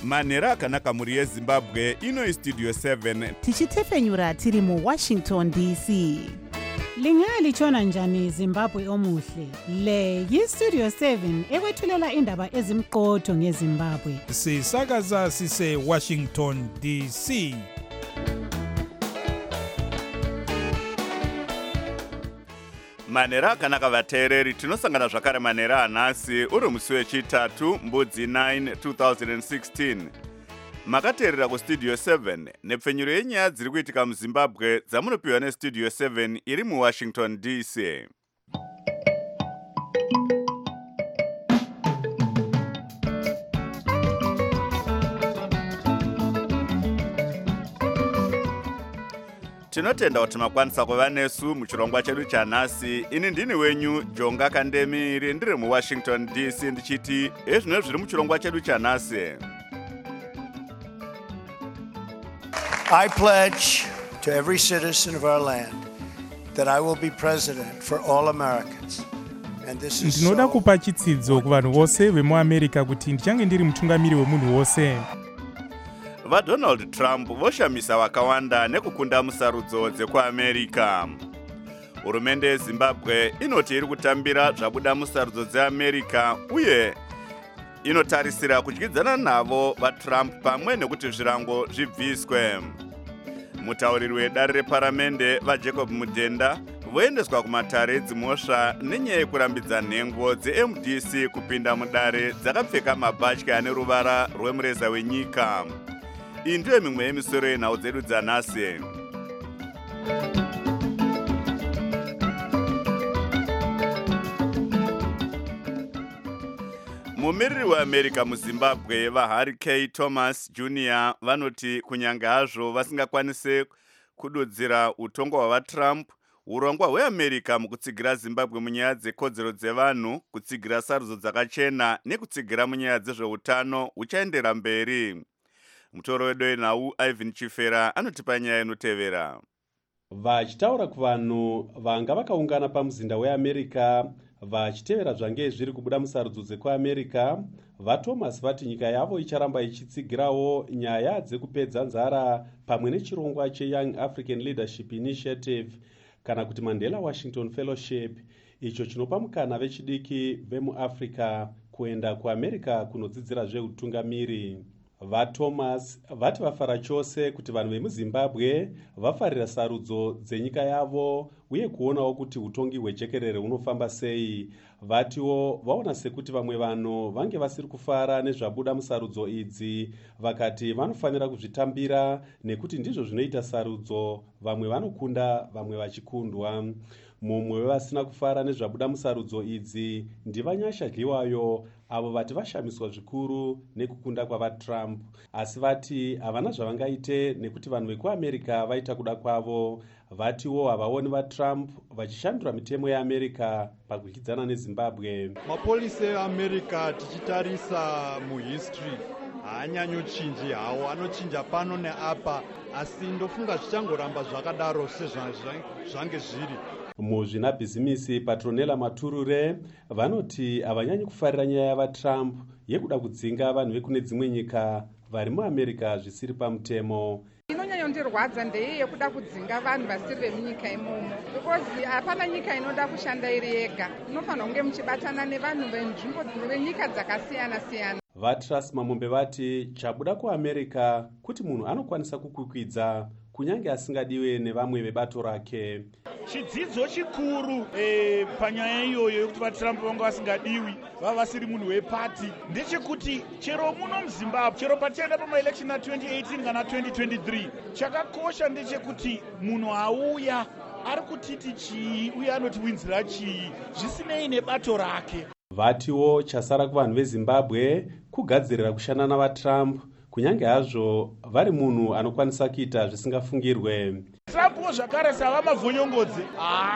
manhero akanaka mhuri yezimbabwe. Ino istudio 7 tichitefenyura tiri muWashington DC. Lingalitshona njani Zimbabwe omuhle? Le yistudio 7 ekwethulela indaba ezimqotho ngeZimbabwe. Sisakaza sise Washington DC. manhero akanaka vateereri, tinosangana zvakare manhero anhasi uri musi wechitatu mbudzi 9 2016. Makateerera kustudio 7 nepfenyuro yenyaya dziri kuitika muZimbabwe dzamunopiwa nestudio 7 iri muWashington DC. Tinotenda kuti makwanisa kuva nesu muchirongwa chedu chanhasi. Ini ndini wenyu Jonga Kandemiri, ndiri muWashington DC ndichiti ezvino zviri muchirongwa chedu chanhasi. I pledge to every citizen of our land that I will be president for all Americans. And this is ndinoda kupa chitsidzo kuvanhu vose vemuAmerica kuti ndichange ndiri mutungamiri wemunhu wose. VaDonald Trump voshamisa vakawanda nekukunda musarudzo dzekuAmerica. Hurumende yeZimbabwe inoti iri kutambira zvabuda musarudzo dzeAmerica uye inotarisira kudyidzana navo vaTrump pamwe nekuti zvirango zvibviswe. Mutauriri wedare reparamende vaJacob Mudenda voendeswa kumatare edzimhosva nenyaya yekurambidza nhengo dzeMDC kupinda mudare dzakapfeka mabhatya ane ruvara rwemureza wenyika. Iyi ndiyo mimwe yemisoro yenhau dzedu dzanhasi. Mumiriri weAmerica muZimbabwe vaHarry K. Thomas Jr. vanoti kunyange hazvo vasingakwanise kududzira utongo hwavaTrump, urongwa hweAmerica mukutsigira Zimbabwe munyaya dzekodzero dzevanhu, kutsigira sarudzo dzakachena nekutsigira munyaya dzezveutano huchaendera mberi. Mutoro wedu wenhau Ivan Chifera anotipa nyaya inotevera. Vachitaura kuvanhu vanga vakaungana pamuzinda weAmerica vachitevera zvange zviri kubuda musarudzo dzekuAmerica, vaThomas vati nyika yavo icharamba ichitsigirawo nyaya dzekupedza nzara pamwe nechirongwa cheYoung African Leadership Initiative kana kuti Mandela Washington Fellowship, icho chinopa mukana vechidiki vemuAfrica kuenda kuAmerica kunodzidzira zveutungamiri. VaThomas vati vafara chose kuti vanhu vemuZimbabwe vafarira sarudzo dzenyika yavo uye kuonawo kuti utongi hwejekerere hunofamba sei. Vatiwo vaona sekuti vamwe vanhu vange vasiri kufara nezvabuda musarudzo idzi, vakati vanofanira kuzvitambira nekuti ndizvo zvinoita sarudzo, vamwe vanokunda vamwe vachikundwa. Mumwe wevasina kufara nezvabuda musarudzo idzi ndivanyasha Dliwayo, avo vati vashamiswa zvikuru nekukunda kwavaTrump, asi vati havana zvavangaite nekuti vanhu vekuAmerica vaita kuda kwavo. Vatiwo havaoni vaTrump vachishandura mitemo yeAmerica pakudyidzana neZimbabwe. Mapolisi eAmerica tichitarisa muhistory haanyanyochinji hawo, anochinja pano neapa, asi ndofunga zvichangoramba zvakadaro sezvange zviri. Muzvinabhizimisi Patronela Maturure vanoti havanyanyi kufarira nyaya yavaTrump yekuda kudzinga vanhu vekune dzimwe nyika vari muAmerica zvisiri pamutemo. Inonyanyondirwadza ndeye yekuda kudzinga vanhu vasiri vemunyika imomo, because hapana nyika inoda kushanda iri yega, inofanira kunge muchibatana nevanhu venzvimbo venyika dzakasiyana siyana. VaTrust Mamombe vati chabuda kuAmerica kuti munhu anokwanisa kukwikwidza kunyange asingadiwe nevamwe vebato rake. Chidzidzo chikuru panyaya iyoyo yekuti vaTrump vanga vasingadiwi vava vasiri munhu wepati ndechekuti chero muno muZimbabwe, chero patienda pamaelection a2018 kana 2023, chakakosha ndechekuti munhu auya ari kutiti chii uye anotiwinzira chii zvisinei nebato rake. Vatiwo chasara kuvanhu veZimbabwe kugadzirira kushanda navaTrump kunyange hazvo vari munhu anokwanisa kuita zvisingafungirwe. Trump trumpuwo zvakare sava mavhonyongodze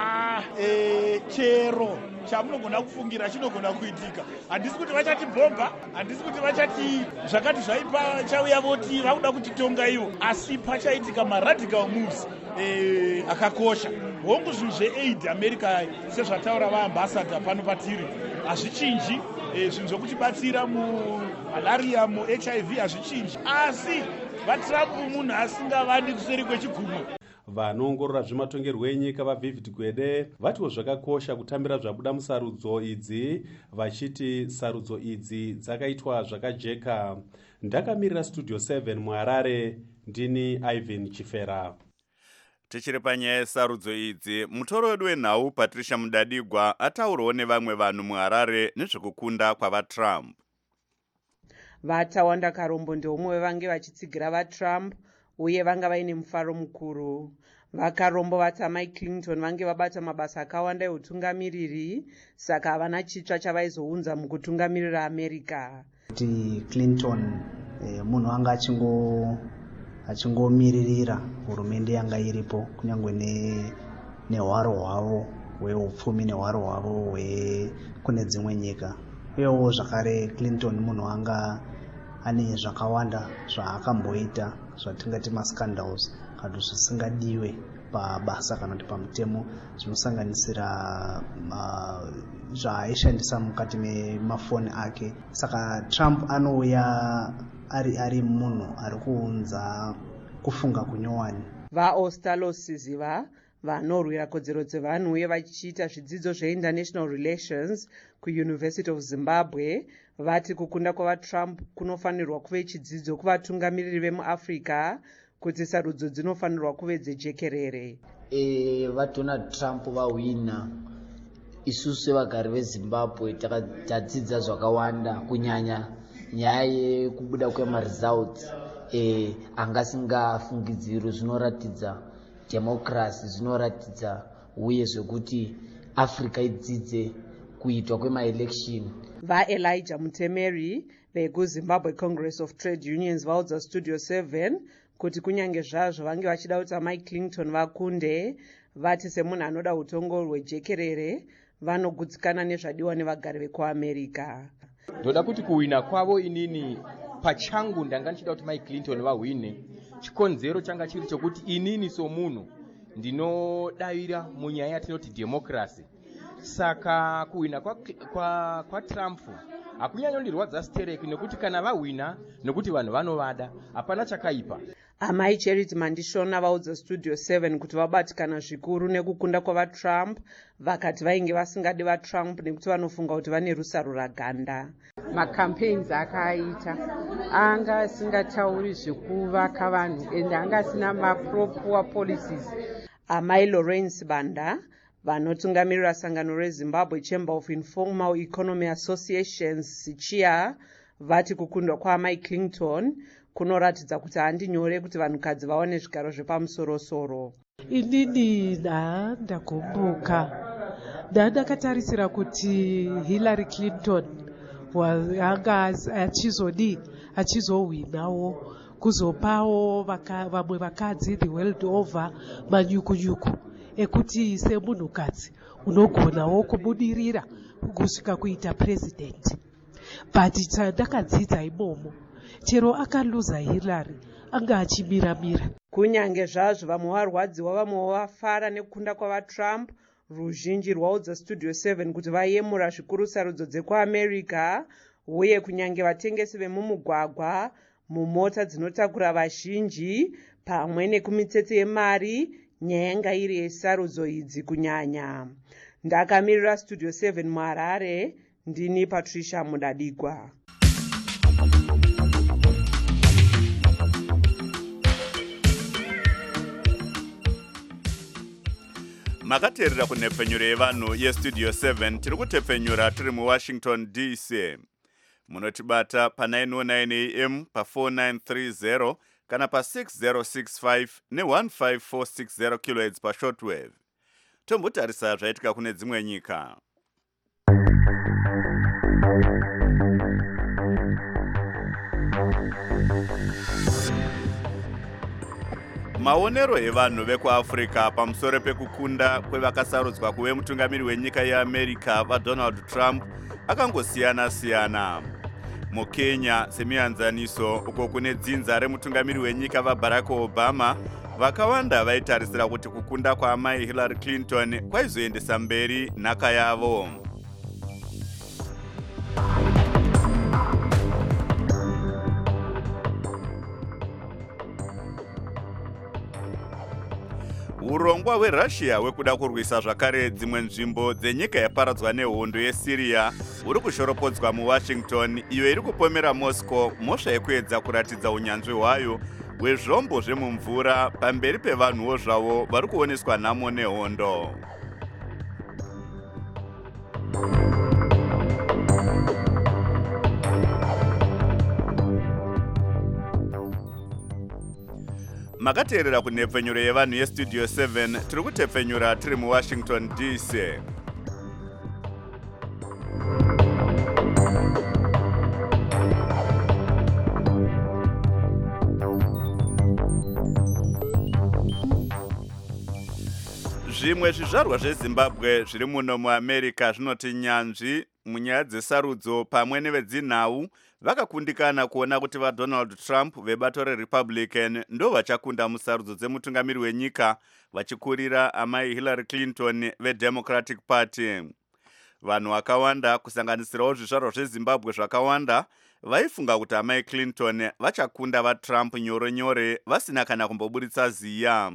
chero chamunogona kufungira chinogona kuitika. Handisi kuti vachatibhomba, handisi kuti vachati zvakati zvaipa chauya voti vakuda kutitonga ivo, asi pachaitika maradical moves akakosha. Hongu zvinhu zveaid america sezvataura vaambassador pano patiri hazvichinji, zvinhu zvokutibatsira mumalaria muhiv hazvichinji, asi vatrump munhu asingavandi kuseri kwechigumwe. vanoongorora zvematongerwo enyika vaVivid Gwede vatiwo zvakakosha kutambira zvabuda musarudzo idzi, vachiti sarudzo idzi dzakaitwa zvakajeka. Ndakamirira Studio 7 muHarare, ndini Ivan Chifera. Tichiri panyaya yesarudzo idzi, mutoro wedu wenhau Patricia Mudadigwa ataurawo nevamwe vanhu muHarare nezvekukunda kwavaTrump. Vatawanda Karombo ndomwe wevange vachitsigira vaTrump uye vanga vaine mufaro mukuru. VaKarombo vati Mike Clinton vange vabata mabasa akawanda eutungamiriri, saka havana chitsva chavaizounza mukutungamirira America. Kuti Clinton munhu anga achingomiririra hurumende yanga iripo, kunyange nehwaro hwavo hweupfumi nehwaro hwavo kune dzimwe nyika. Uyewo zvakare Clinton munhu anga ane zvakawanda zvaakamboita zvatingati mascandals, kana zvisingadiwe pabasa kana kuti pamutemo, zvinosanganisira zvaaishandisa mukati memafoni ake. Saka Trump anouya ari munhu ari kuunza kufunga kunyowani. VaOstalos Siziva vanorwira kodzero dzevanhu uye vachiita zvidzidzo zveInternational Relations kuUniversity of Zimbabwe vati kukunda kwavaTrump kunofanirwa kuve chidzidzo kuvatungamiriri vemuAfrica kuti sarudzo dzinofanirwa kuve dzejekerere. VaDonald Trump vahwina, isusu sevagari veZimbabwe tadzidza zvakawanda, kunyanya nyaya yekubuda kwemaresults angasingafungidziro. Zvinoratidza democracy, zvinoratidza uye zvekuti Africa idzidze kuitwa kwemaelection. VaElijah Mutemeri vekuZimbabwe Congress of Trade Unions vaudza Studio 7 kuti kunyange zvazvo vange vachida kuti Mike Clinton vakunde, vati semunhu anoda utongo hwejekerere vanogutsikana nezvadiwa nevagari vekuAmerica. Ndoda kuti kuwina kwavo inini pachangu ndanga ndichida kuti Mike Clinton vahwine. Chikonzero changa chiri chokuti inini somunhu ndinodavira munyaya yatinoti democracy. Saka kuwina kwa Trump hakunyanyondirwadza stereki, nekuti kana vahwina nekuti vanhu vanovada, hapana chakaipa. Amai Charity Mandishona vaudza Studio 7 kuti vabatikana zvikuru nekukunda kwavaTrump, vakati vainge vasingadi vaTrump nekuti vanofunga kuti vane rusaro raganda. Macampaigns akaita anga asingatauri zvekuvaka vanhu ende anga asina mapro-poor policies. Amai Lawrence Banda vanotungamirira sangano reZimbabwe Chamber of Informal Economy Associations SICHIA vati kukundwa kwaMike Clinton kunoratidza kuti handi nyore kuti vanhukadzi vaone zvigaro zvepamusoro-soro. Inini ndagumbuka ndakatarisira kuti Hillary Clinton anga achizohwinawo kuzopawo vamwe vakadzi the world over manyukunyuku ekuti semunhukadzi unogonawo kubudirira kusvika kuita president. But ndakadzidza imomo, chero akaluza Hillary anga achimiramira. Kunyange zvazvo vamwe varwadziwa vamwe vafara nekukunda kwavaTrump, ruzhinji rwaudza Studio 7 kuti vayemura zvikuru sarudzo dzekuAmerica uye kunyange vatengesi vemumugwagwa, mumota dzinotakura vazhinji pamwe nekumitsetse yemari, nyaya yanga iri yesarudzo idzi kunyanya. Ndakamirira Studio 7 muHarare, ndini Patricia Mudadigwa. Makateerera kunhepfenyuro yevanhu yeStudio 7 tiri kutepfenyura tiri muWashington DC. Munotibata pa909 AM pa4930 kana pa6065 ne15460 kHz pashortwave. Tombotarisa zvaitika kune dzimwe nyika. maonero evanhu vekuafrica pamusoro pekukunda kwevakasarudzwa kuve mutungamiri wenyika yeamerica vaDonald Trump akangosiyana-siyana. Mukenya semianzaniso uko kune dzinza remutungamiri wenyika vaBarack Obama, vakawanda vaitarisira kuti kukunda kwaamai Hillary Clinton kwaizoendesa mberi nhaka yavo. Urongwa hweRussia hwekuda kurwisa zvakare dzimwe nzvimbo dzenyika yaparadzwa nehondo yeSyria huri kushoropodzwa muWashington, iyo iri kupomera Moscow mhosva yekuedza kuratidza unyanzvi hwayo hwezvombo zvemumvura pamberi pevanhuwo zvavo vari kuoneswa nhamo nehondo. Makateerera kunhepfenyuro yevanhu yestudio 7 tiri kutepfenyura tiri muWashington DC. Zvimwe zvizvarwa zveZimbabwe zviri muno muAmerica zvinoti nyanzvi munyaya dzesarudzo pamwe nevedzinhau vakakundikana kuona kuti vaDonald Trump vebato reRepublican ndo vachakunda musarudzo dzemutungamiri wenyika vachikurira amai Hillary Clinton veDemocratic Party. Vanhu vakawanda kusanganisirawo zvizvarwa zveZimbabwe zvakawanda vaifunga kuti amai Clinton vachakunda vaTrump nyore-nyore vasina kana kumboburitsa ziya.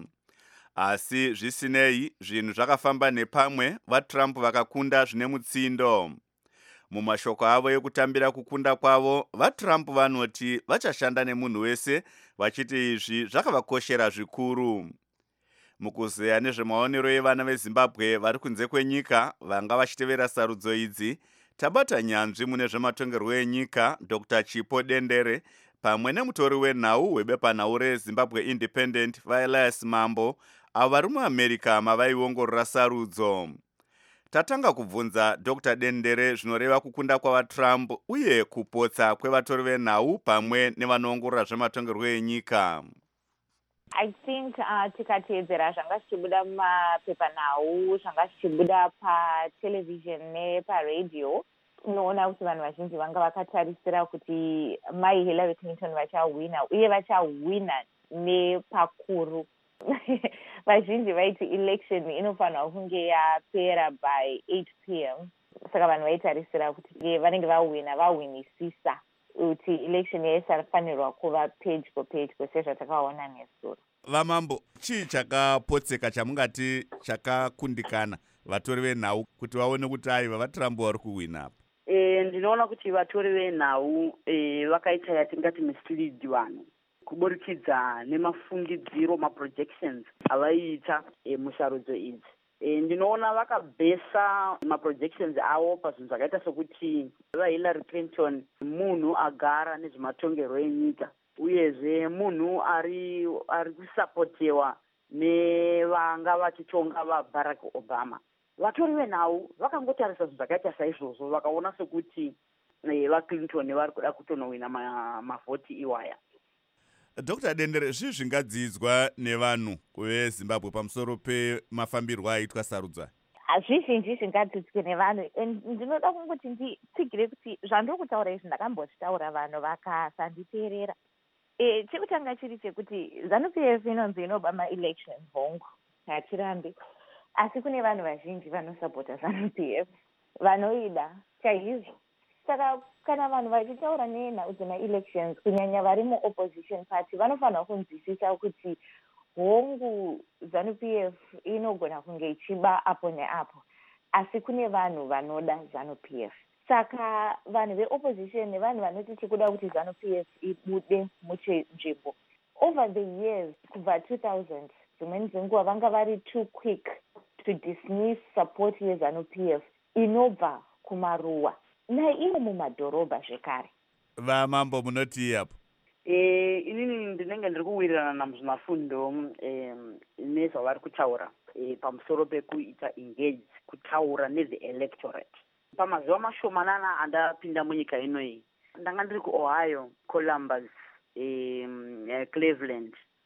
Asi zvisinei, zvinhu zvakafamba nepamwe, vaTrump vakakunda zvine mutsindo. Mumashoko avo ekutambira kukunda kwavo, vaTrump vanoti vachashanda nemunhu wese, vachiti izvi zvakavakoshera zvikuru. Mukuzeya nezvemaonero evana veZimbabwe vari kunze kwenyika vanga vachitevera sarudzo idzi, tabata nyanzvi mune zvematongerwo enyika Dr. Chipo Dendere pamwe nemutori wenhau webepanhau reZimbabwe Independent vaElias Mambo, avo vari muAmerica mavaiongorora sarudzo. Tatanga kubvunza Dr. Dendere zvinoreva kukunda kwavaTrump uye kupotsa kwevatori venhau pamwe nevanoongorora zvematongerwo enyika. I think tikateedzera zvanga zvichibuda mumapepanhau, zvanga zvichibuda patelevision neparadio, tinoona kuti vanhu vazhinji vanga vakatarisira kuti mai Hillary Clinton vachahwina uye vachahwina nepakuru. Vazhinji vaiti election inofanirwa kunge yapera by 8 p.m. Saka vanhu vaitarisira kuti vanenge vahwinisisa kuti election yaisafanirwa kuva pedyo sezvatakaona nesuro. Vamambo, chii chakapotseka chamungati chakakundikana vatori venhau kuti vaone kuti aiva vaTrump vari kuhwina apa? Ndinoona kuti vatori venhau vakaita yatingati mislead vanhu kuburikidza nemafungidziro maprojections avaiita musarudzo idzi. Ndinoona vakabhesa maprojections avo pazvinhu zvakaita sokuti vaHillary Clinton munhu agara nezvematongerwo enyika, uyezve munhu ari kusapotewa nevanga vachitonga vaBarack Obama. Vatori venhau vakangotarisa zvinhu zvakaita saizvozvo vakaona sokuti vaClinton vari kuda kutonohwina mavhoti iwaya. Dr. Dendere, zvii zvingadzidzwa nevanhu veZimbabwe pamusoro pemafambirwo aitwa sarudzo? Zvizhinji zvingadzidzwe nevanhu. Ndinoda kungoti nditsigire kuti zvandiri kutaura izvi ndakambozvitaura vanhu vakasanditeerera. Chekutanga chiri chekuti ZANU-PF inonzi inoba ma-election hongu, hatirambi. Asi kune vanhu vazhinji vanosapota ZANU-PF, vanoida chaizvo. Saka kana vanhu vachitaura nenhau dzema-elections, kunyanya vari mu-opposition party, vanofanira kunzwisisa kuti hongu ZANU-PF inogona kunge ichiba apo neapo, asi kune vanhu vanoda ZANU-PF. Saka vanhu ve-opposition nevanhu vanoti tikuda kuti ZANU-PF ibude muchinzvimbo. Over the years, kubva 2000, dzimweni dzenguva vanga vari too quick to dismiss support yeZANU-PF inobva kumaruwa naivo mumadhorobha zvekare. Vamambo, munoti apo? Inini ndinenge ndiri kuwirirana namuzvinafundo nezvavari kutaura pamusoro pekuita engage, kutaura neze electorate. Pamazuva mashomanana andapinda munyika inoyi, ndanga ndiri kuOhio, Columbus, Cleveland,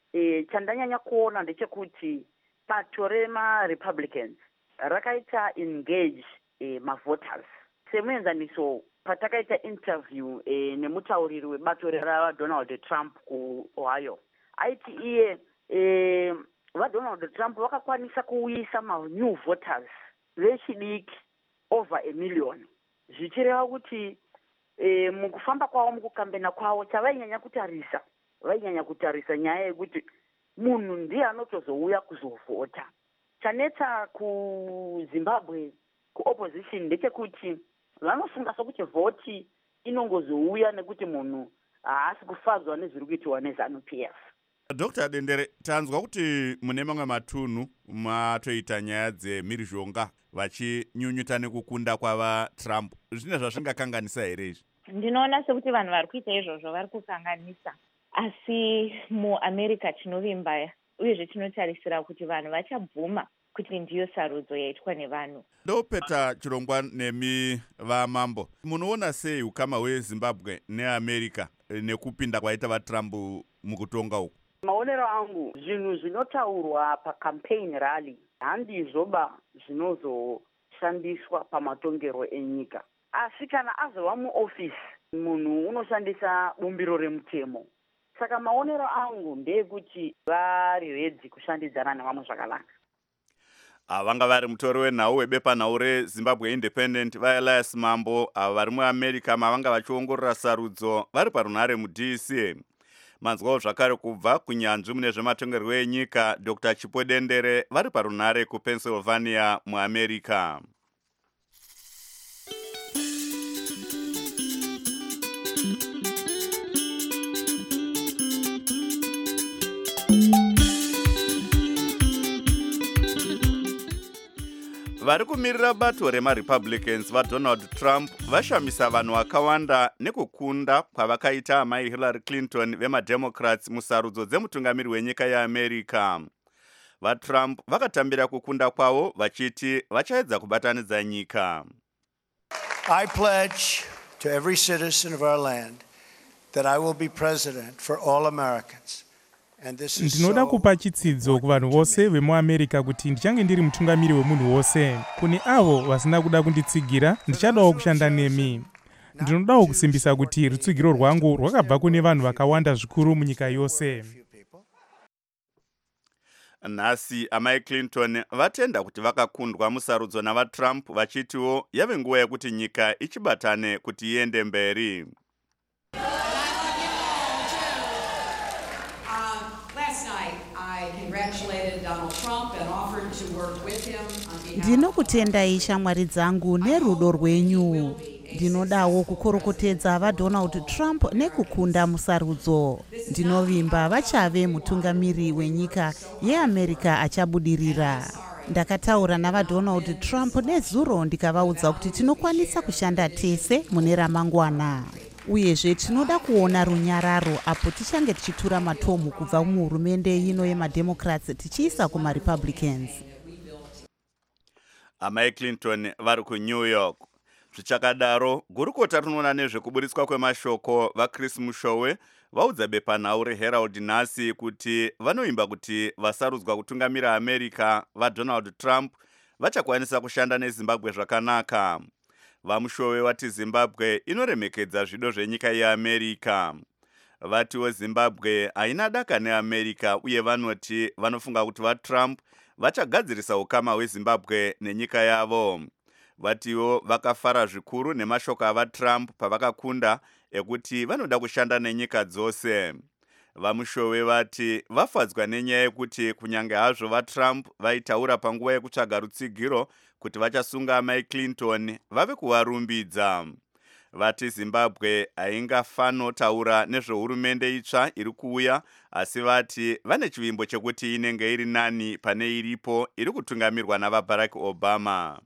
chandanyanya kuona ndechekuti bato rema-republicans rakaita engage mavoters. Semuenzaniso patakaita interview nemutauriri webato raDonald Trump kuOhio, aiti iye vaDonald Trump vakakwanisa kuuyisa ma-new voters vechidiki over 1 million, zvichireva kuti mukufamba kwavo, mukukambena kwavo, chavainyanya kutarisa nyaya yekuti munhu ndiye anotozouya kuzovhota. Chanetsa kuZimbabwe kuopposition ndechekuti vanofunga sokuti vhoti inongozouya nekuti munhu haasi kufadzwa nezviri kuitiwa neZANU-PF. Dr. Dendere, tanzwa kuti mune mamwe matunhu matoita nyaya dzemhirizhonga vachinyunyuta nekukunda kwava Trump. Zvine zvazvingakanganisa here izvi? Ndinoona sekuti vanhu vari kuita izvozvo vari kukanganisa, asi muAmerica tinovimba uyezve tinotarisira kuti vanhu vachabvuma kuti ndiyo sarudzo yaitwa nevanhu. Ndopeta chirongwa nemi vamambo, munoona sei ukama hweZimbabwe neAmerica nekupinda kwaita vaTrump mukutonga uku? Maonero angu, zvinhu zvinotaurwa pacampaign rally handizvoba zvinozoshandiswa pamatongero enyika. Asi kana azova muofisi, munhu unoshandisa bumbiro remutemo. Saka maonero angu ndeyekuti vari redzi kushandidzana nevamwe zvakanaka. Vanga vari mutori wenhau webepanhau reZimbabwe Independent vaElias Mambo, vari muAmerica mavanga vachiongorora sarudzo vari parunhare muDC. Manzwawo zvakare kubva kunyanzvi mune zvematongerwo enyika Dr. Chipo Dendere vari parunhare kuPennsylvania muAmerica. Vari kumirira bato remaRepublicans vaDonald Trump vashamisa vanhu vakawanda nekukunda kwavakaita amai Hillary Clinton vemaDemocrats musarudzo dzemutungamiri wenyika yeAmerica. VaTrump vakatambira kukunda kwavo vachiti vachaedza kubatanidza nyika. I pledge to every citizen of our land that I will be president for all Americans. Ndinoda kupa chitsidzo kuvanhu vose vemuAmerica kuti ndichange ndiri mutungamiri wemunhu wose. Kune avo vasina kuda kunditsigira, ndichadawo kushanda nemi. Ndinodawo kusimbisa kuti rutsugiro rwangu rwakabva kune vanhu vakawanda zvikuru munyika yose. Nhasi amai Clinton vatenda kuti vakakundwa musarudzo navaTrump vachitiwo yave nguva yekuti nyika ichibatane kuti iende mberi. Ndinokutendai shamwari dzangu nerudo rwenyu. Ndinodawo kukorokotedza vaDonald Trump nekukunda musarudzo. Ndinovimba vachave mutungamiri wenyika yeAmerica achabudirira. Ndakataura navaDonald Trump nezuro ndikavaudza kuti tinokwanisa kushanda tese mune ramangwana. Uyezve tinoda kuona runyararo apo tichange tichitura matomu kubva muhurumende ino yemaDemocrats tichiisa kumaRepublicans. Amai Clinton vari kuNew York. Zvichakadaro, gurukota rinoona nezvekuburitswa kwemashoko vaChris Mushowe vaudza bepanhau reHerald nhasi kuti vanoimba kuti vasarudzwa kutungamira America vaDonald Trump vachakwanisa kushanda neZimbabwe zvakanaka. VaMushowe vati Zimbabwe inoremekedza zvido zvenyika yeAmerica. Vatiwo Zimbabwe haina daka neAmerica uye vanoti vanofunga kuti vaTrump vachagadzirisa ukama hweZimbabwe nenyika yavo. Vatiwo vakafara zvikuru nemashoko avaTrump pavakakunda ekuti vanoda kushanda nenyika dzose. VaMushowe vati vafadzwa nenyaya yekuti kunyange hazvo vaTrump vaitaura panguva yekutsvaga rutsigiro kuti vachasunga amai Clinton vave kuvarumbidza. Vati Zimbabwe haingafanotaura nezvehurumende itsva iri kuuya, asi vati vane chivimbo chekuti inenge iri nani pane iripo iri kutungamirwa navaBarack Obama.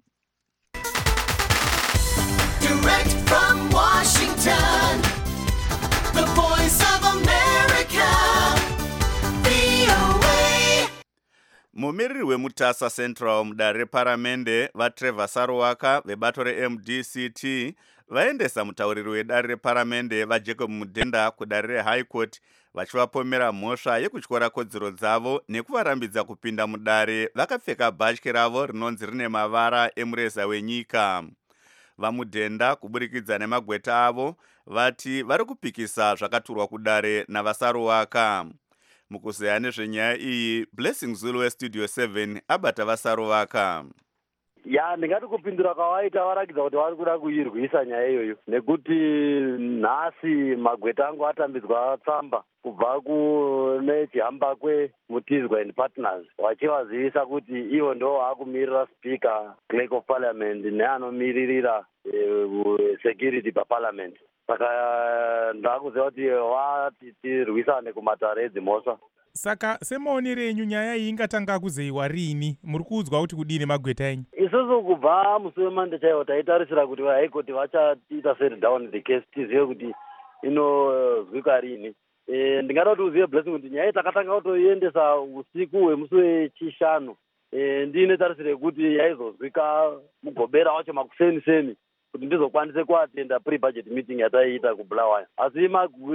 Direct from Washington, the voice of America, VOA. mumiriri wemutasa central mudare reparamende vatrevor saruwaka vebato remdct vaendesa mutauriri wedare reparamende vajacob mudhenda kudare rehigh court vachivapomera mhosva yekutyora kodzero dzavo nekuvarambidza kupinda mudare vakapfeka bhatyi ravo rinonzi rine mavara emureza wenyika. Vamudhenda kuburikidza nemagweta avo vati vari kupikisa zvakaturwa kudare navasaruwaka. Mukuzeya nezvenyaya iyi, Blessing Zulu westudio 7 abata vasaruwaka. Ndingati kupindura kwavaita varakidza kuti vari kuda kuirwisa nyaya iyoyo, nekuti nhasi magweta angu atambidzwa tsamba kubva kune chihambakwe Mutizwa and Partners vachivazivisa kuti ivo ndo vakumirira speaker, clerk of parliament neanomiririra security paparliament. Saka ndakuziva kuti vati tirwisane kumatare edzimhosva. Saka semaonero enyu nyaya iyi ingatanga kuzeyiwa rini? Muri kuudzwa kuti kudini magweta enyu? Isusu kubva musi weMonday chaiwo taitarisira kuti vaHigh Court vachatiita set down the case tizive kuti inozwika rini. Ndingada kuti uzive Blessing kuti nyaya takatanga kutoiendesa usiku hwemusi wechishanu. Ndine tarisire kuti yaizozwika mugobera wacho makuseni kuti ndizokwanise kuatenda pre-budget meeting yataiita kuBulawayo. Asi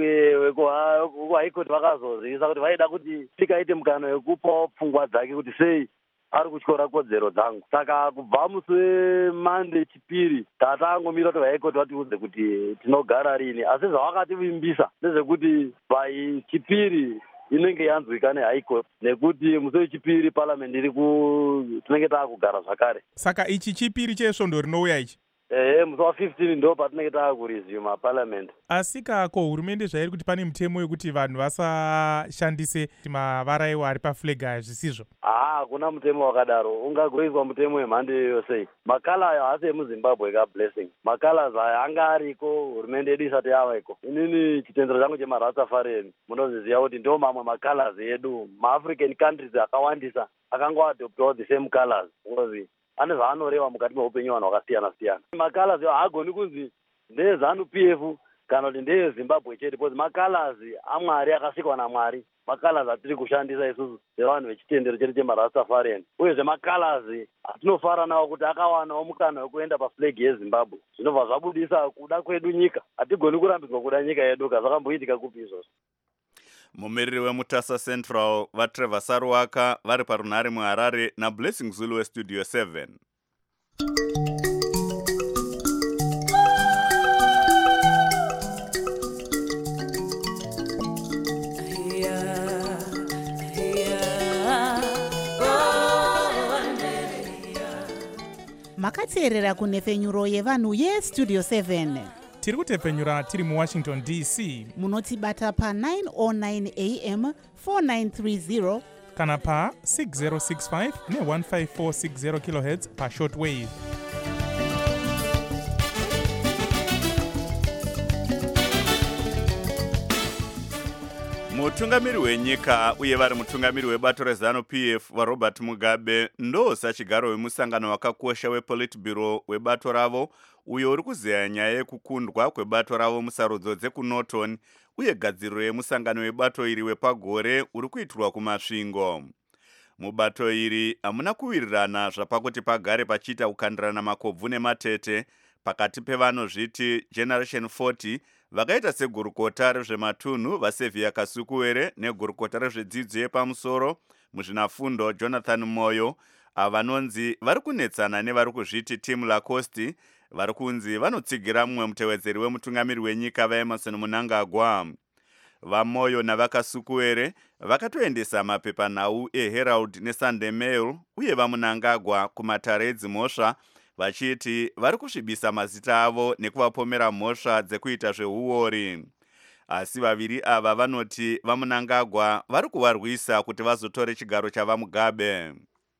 veku-High Court vakazozivisa kuti vaida kuti tikaite mukana wekupawo pfungwa dzake kuti sei ari kutyora kodzero dzangu. Saka kubva musi weMonday chipiri tatangomira kuti vaHigh Court vatiudze kuti tinogara rini. Asi zvavakativimbisa ndezvekuti by chipiri inenge yanzwika neHigh Court nekuti musi wechipiri parliament tinenge taakugara zvakare. Saka ichi chipiri chesvondo rinouya ichi? Musi wa15 ndo patinenge taakuresume parliament. Asi kako hurumende zvairi kuti pane mutemo wekuti vanhu vasashandise mavara iwo ari paflag aya, zvisizvo? Hakuna mutemo wakadaro. Ungagoiswa mutemo wemhando iyoyo sei? Makala ayo haasi emuZimbabwe kaBlessing. Makala aya anga ariko hurumende yedu isati yavaiko. Inini chitendero changu chemarastafarian munozviziva kuti ndo mamwe makala edu. MaAfrican countries akawandisa akangoadoptawo the same colors. Ane zvaanoreva mukati meupenyu vanhu vakasiyana-siyana. Makalazi haagoni kunzi ndeZANU-PF kana kuti ndeZimbabwe chete, because makalazi aMwari akasikwa naMwari. Makalazi atiri kushandisa isusu sevanhu vechitendero chedu chemarastafarian. Uyezve makalazi atinofara nawo kuti akawanawo mukana wekuenda paflag yeZimbabwe. Zvinobva zvabudisa kuda kwedu nyika. Hatigoni kurambidzwa kuda nyika yedu, zvakamboitika kupi izvozvo. Mumiriri wemutasa central vaTrevor Saruwaka vari parunhare muHarare naBlessing Zulu westudio 7. Makateerera kunhefenyuro yevanhu yestudio 7. Tiri kutepfenyura tiri muWashington DC. Munotibata pa 909 AM 4930 kana pa 6065 ne15460 kHz pa shortwave. Mutungamiri wenyika uye vari mutungamiri webato reZANU-PF waRobert Mugabe ndosachigaro wemusangano wakakosha wePolitburo webato ravo uyo uri kuzeya nyaya yekukundwa kwebato ravo musarudzo dzekuNorton uye gadziriro yemusangano webato iri wepagore uri kuitirwa kumasvingo. Mubato iri hamuna kuwirirana zvapakuti pagare pachiita kukandirana makobvu nematete pakati pevanozviti Generation 40 vakaita segurukota rezvematunhu vaSevia Kasukuwere negurukota rezvedzidzo yepamusoro muzvinafundo Jonathan Moyo avanonzi vari kunetsana nevari kuzviti Tim Lacoste vari kunzi vanotsigira mumwe mutevedzeri wemutungamiri wenyika vaEmerson Mnangagwa. VaMoyo navaKasukuwere vakatoendesa mapepanhau eHerald neSunday Mail uye vaMnangagwa kumatare edzimhosva vachiti vari kusvibisa mazita avo nekuvapomera mhosva dzekuita zveuori. Asi vaviri ava vanoti vaMnangagwa vari kuvarwisa kuti vazotore chigaro chavaMugabe.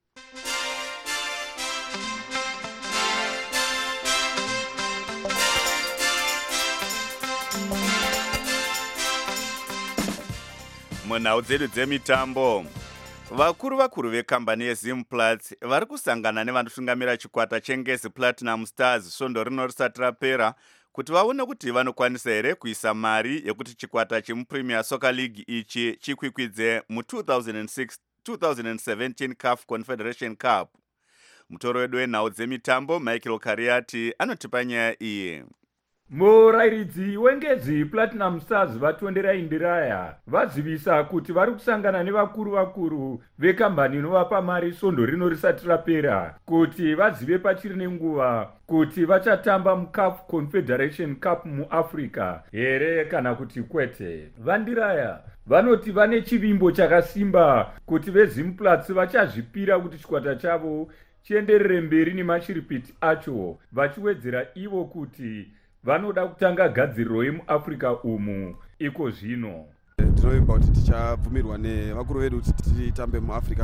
Munhau dzedu dzemitambo, vakuru vekambani yeZimplats vari kusangana nevanotungamira chikwata cheNgezi Platinum Stars svondo rino risati rapera kuti vaone kuti vanokwanisa here kuisa mari yekuti chikwata chemuPremier Soccer League ichi chikwikwidze mu 2017 CAF Confederation Cup. Mutoro wedu wenhau dzemitambo Michael Kariati anotipa nyaya iyi. Murairidzi wengezi Platinum Stars vatondera Indiraya vazivisa kuti vari kusangana nevakuru vekambani inovapa mari svondo rino risati rapera kuti vazive pachiri nenguva kuti vachatamba muCAF Confederation Cup muAfrica here kana kuti kwete. Vandiraya vanoti vane chivimbo chakasimba kuti veZimplatz vachazvipira kuti chikwata chavo chienderere mberi nemashiripiti acho, vachiwedzera ivo kuti vanoda kutanga gadziriro yemuAfrica umu iko zvino. Tinovimba kuti tichabvumirwa nevakuru vedu kuti titambe muAfrica,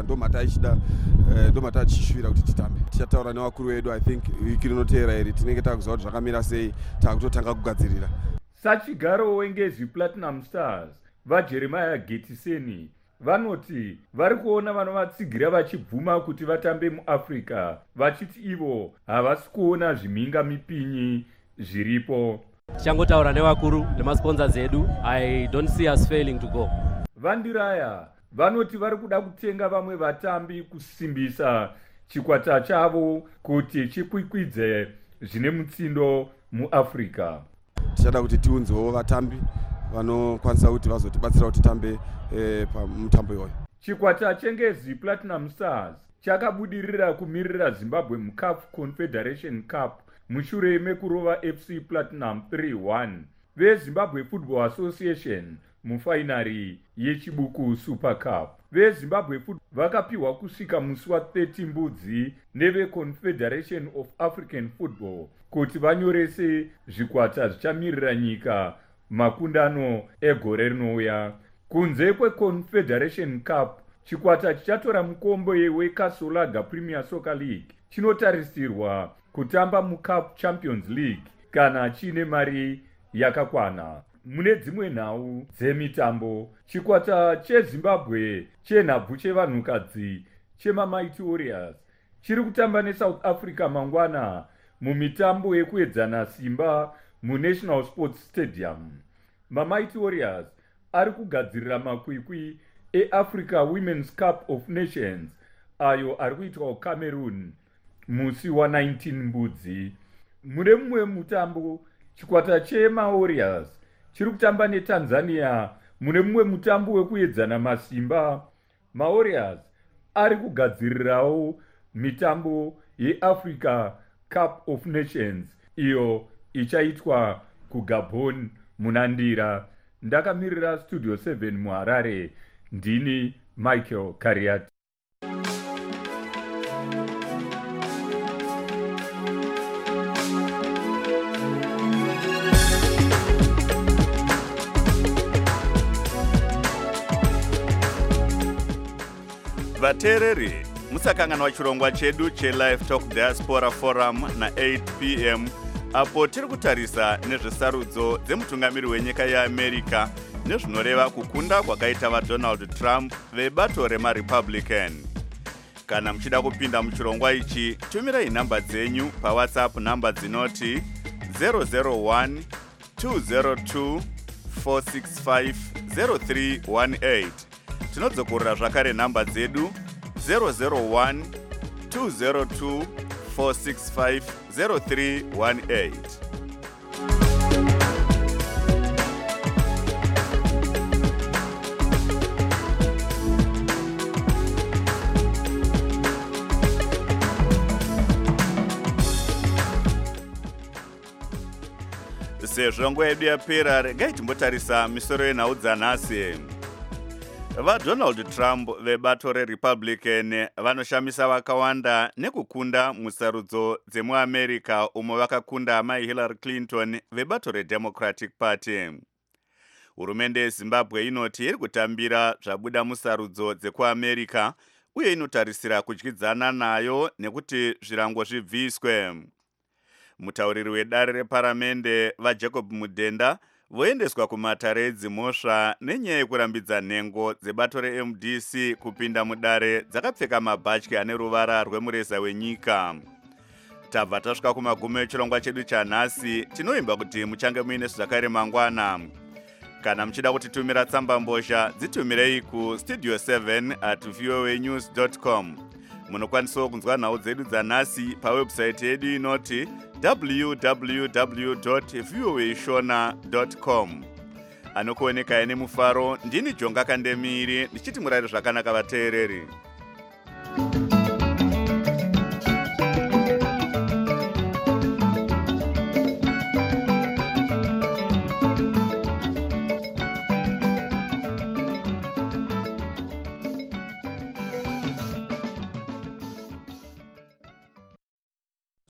ndomata tichishuvira kuti titambe. Tichataura nevakuru vedu, I think wiki rinoteera iri tinenge takuziva kuti zvakamira sei, takutotanga kugadzirira. Sachigaro wengezi Platinum Stars vaJeremiah Getiseni vanoti vari kuona vanovatsigira vachibvuma kuti vatambe muAfrica, vachiti ivo havasi kuona zvimhinga mipinyi zviripo. Tichangotaura nevakuru nemasponsors edu, I don't see us failing to go. Vandiraya vanoti vari kuda kutenga vamwe vatambi kusimbisa chikwata chavo kuti chikwikwidze zvine mutsindo muAfrica. Tichada kuti tiunzewo vatambi vanokwanisa kuti vazotibatsira kuti titambe pamutambo iwoyo. Chikwata chengezi Platinum Stars chakabudirira kumirira Zimbabwe muCAF Confederation Cup mushure mekurova FC Platinum 3-1 veZimbabwe Football Association mufainari yechibuku Super Cup. VeZimbabwe Football vakapiwa kusvika musi wa30 mbudzi neveConfederation of African Football kuti vanyorese zvikwata zvichamirira nyika makundano egore rinouya. Kunze kweConfederation Cup, chikwata chichatora mukombe weKasolaga Premier Soccer League chinotarisirwa kutamba muCAF Champions League kana chine mari yakakwana. Mune dzimwe nhau dzemitambo, chikwata cheZimbabwe chenhabvu chevanhukadzi chemaMighty Warriors chiri kutamba neSouth Africa mangwana mumitambo yekuedzana simba muNational Sports Stadium. MaMighty Warriors ari kugadzirira makwikwi eAfrica Women's Cup of Nations ayo ari kuitwa kuCameroon musi wa19 mbudzi. Mune mumwe mutambo, chikwata chemaWarriors chiri kutamba neTanzania mune mumwe mutambo wekuedzana masimba. MaWarriors ari kugadzirirawo mitambo yeAfrica Cup of Nations iyo ichaitwa kuGabon munandira. Ndakamirira Studio 7 muHarare, ndini Michael Kariati. Vateereri, musakanganwa chirongwa chedu cheLive Talk Diaspora Forum na8 p.m. apo tiri kutarisa nezvesarudzo dzemutungamiri wenyika yeAmerica nezvinoreva kukunda kwakaita vaDonald Trump vebato remaRepublican. Kana muchida kupinda muchirongwa ichi, tumirai nhamba dzenyu paWhatsApp nhamba dzinoti 001 202 465 0318. Tinodzokorera zvakare nhamba dzedu 001 202 465 0318. Sezvo nguva yedu yapera, regai timbotarisa misoro yenhau dzanhasi. VaDonald Trump vebato reRepublican vanoshamisa vakawanda nekukunda musarudzo dzemuAmerica umo vakakunda maHillary Clinton vebato reDemocratic Party. Hurumende yeZimbabwe inoti iri kutambira zvabuda musarudzo dzekuAmerica uye inotarisira kudyidzana nayo nekuti zvirango zvibviswe. Mutauriri wedare reparamende vaJacob Mudenda voendeswa kumatare edzimhosva nenyaya yekurambidza nhengo dzebato reMDC kupinda mudare dzakapfeka mabhatyi ane ruvara rwemureza wenyika. Tabva tasvika kumagumo echirongwa chedu chanhasi. Tinoimba kuti muchange muine zvakare mangwana. Kana muchida kutitumira tsamba mbozha, dzitumirei ku studio7@voanews.com. Munokwanisa kunzwa nhau dzedu dzanhasi pawebsite yedu inoti www.voashona.com. Anokuoneka ine mufaro, ndini Jonga Kandemiri, ndichiti murayiro zvakanaka vateereri.